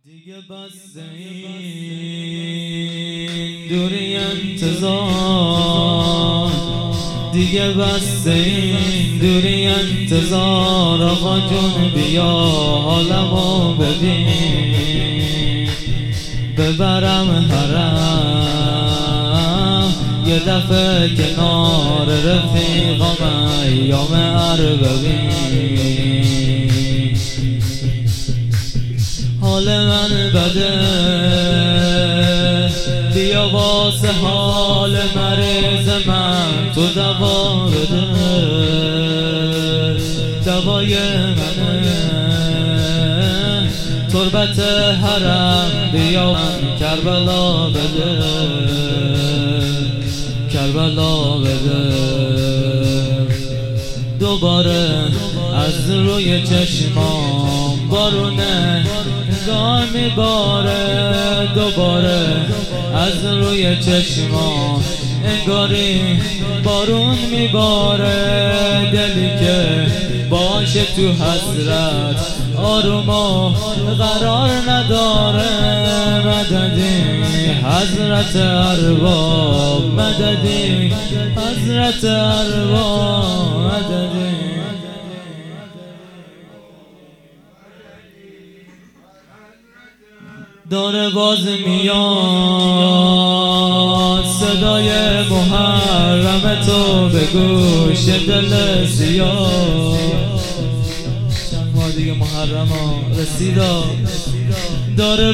دیگه بس این دوری انتظار، دیگه بس این دوری انتظار. آقا جون بیا حالمو ببین، ببرم حرم یه دفعه کنار رفیقام ایام ببین. حال من بده، بیا واسه حال مریض من تو دوا بده. دوای منه تربت حرم، بیا من کربلا بده، کربلا بده. دوباره از روی چشمام بارونه نگاه میباره، دوباره از روی چشمام انگاری بارون میباره. دلی که باشه تو حسرت آروم و قرار نداره. مددی حضرت ارباب، مددی حضرت ارباب، مددی. داره باز میاد صدای محرم تو به گوش دل سیاه. چند ماه دیگه محرم رسیدا. داره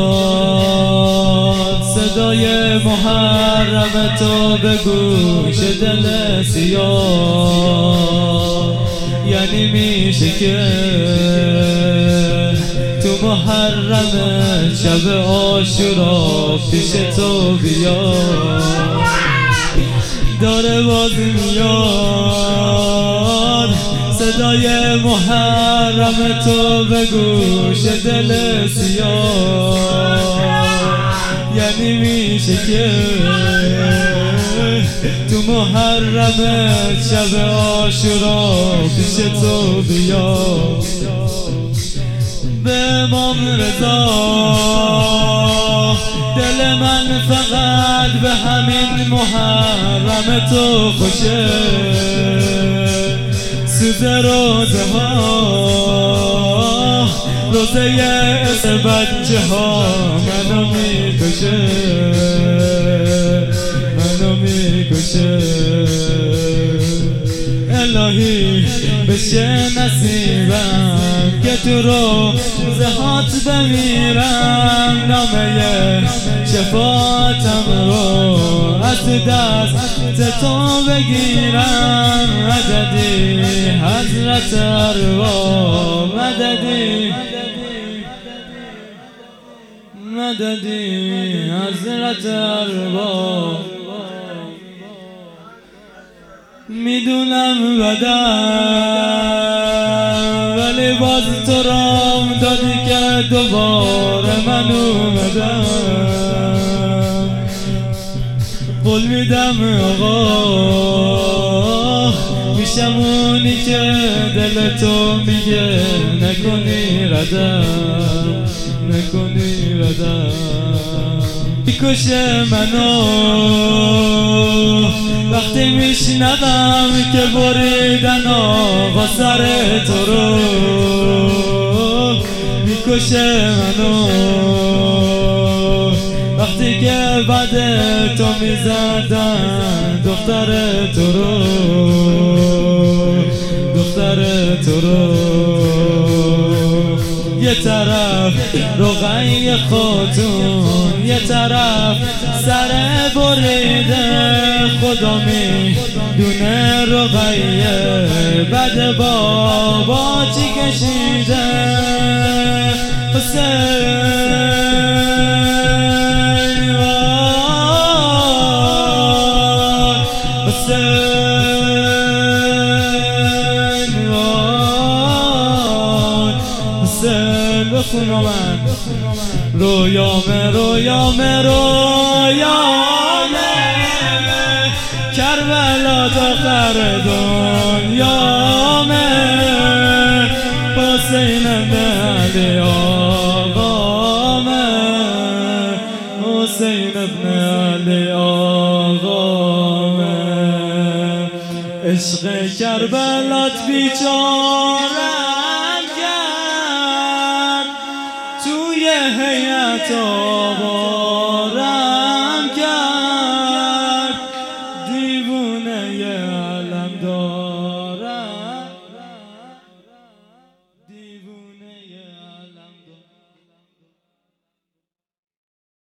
باز صدای محرم تو به گوش دل سیاه. یعنی میشه که تو محرم شب عاشورا پیش تو بیا. داره باز میاد صدای محرم تو به گوش دل سیاه. یعنی میشه که تو محرم شب عاشورا پیش تو بیا. به امام رضا دل من فقط به همین محرم تو خوشه. سوز روزه ها، روزه اسم بچه ها منو میکشه، منو میکشه. الهی بشه نصیبم که تو روزهات بمیرم. نامه شفاعتم رو از دست تو بگیرم. مددی حضرت ارباب، مددی مددی حضرت ارباب. میدونم بدم ولی باز تو رام دادی که دوباره من اومدم. قول میدم آقا میشم اونی که دل تو میگه نکنی ردم، نکنی ردم. میکشه منو وقتی میشنوم که بریدن آقا سر تو رو. میکشه منو وقتی که بعد تو میزدن دختر تو رو، دختر تو رو. یه طرف رقیه خاتون، یه طرف سر بریده. خدا میدونه رقیه بعد بابا چی کشیده. حسین وای، حسین وای، حسین بخون من. رویامه رویامه رویامه کربلا تا آخر دنیامه. حسین علی آقا عشق کربلات بیچارم کرد، توی هیئت آوارم کرد، دیوونه علم دارم